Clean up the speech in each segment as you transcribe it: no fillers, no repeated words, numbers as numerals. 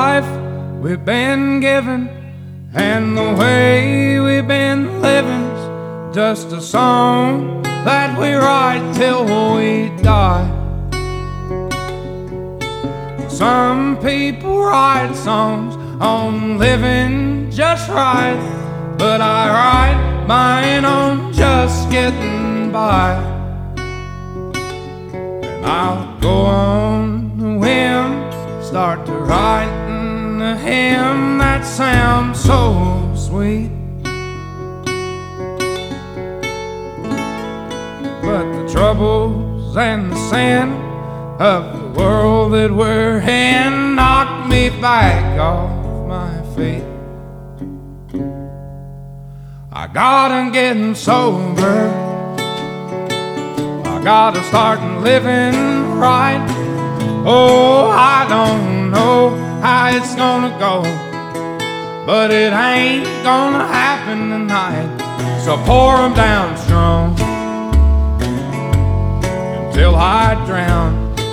life we've been given and the way we've been living's just a song that we write till we die. Some people write songs on living just right, but I write mine on just getting by. And I'll go on the whim, start to writing a hymn that sounds so sweet. But the troubles and the sin of the world that we're in knock me back off my feet. I gotta get sober, I gotta start living right. Oh, I don't know how it's gonna go, but it ain't gonna happen tonight. So pour 'em down strong until I drown.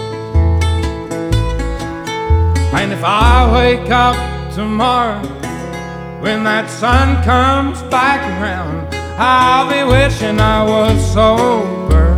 And if I wake up tomorrow when that sun comes back around, I'll be wishing I was sober.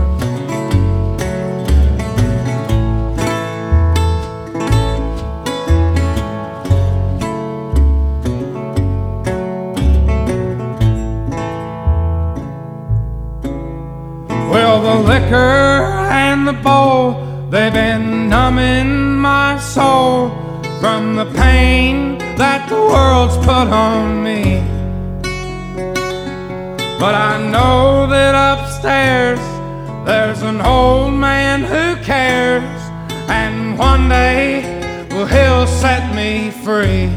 Well, the liquor and the bowl, they've been numbing my soul from the pain that the world's put on me. But I know that upstairs there's an old man who cares, and one day, well, he'll set me free.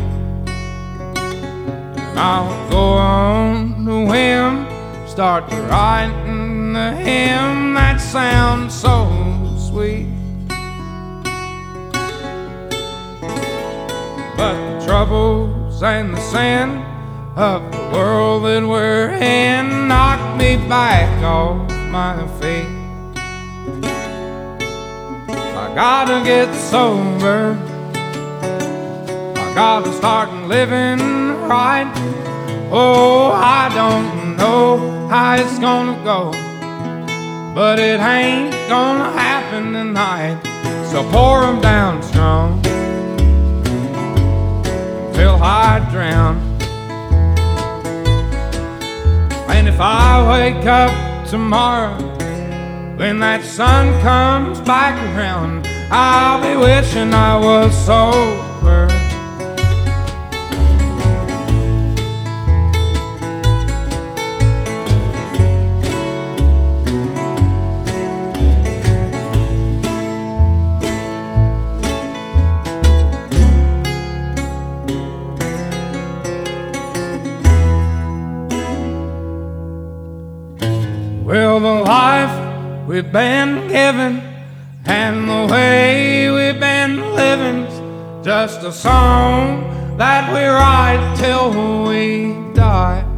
And I'll go on the whim, start to writing the hymn that sounds so sweet. But the troubles and the sin of the world that we're in knock me back off my feet. I gotta get sober, I gotta start living right. Oh, I don't know how it's gonna go, but it ain't gonna happen tonight. So pour 'em down strong till I drown. And if I wake up tomorrow when that sun comes back around, I'll be wishing I was sober. Well, the life we've been given and the way we've been living's just a song that we write till we die.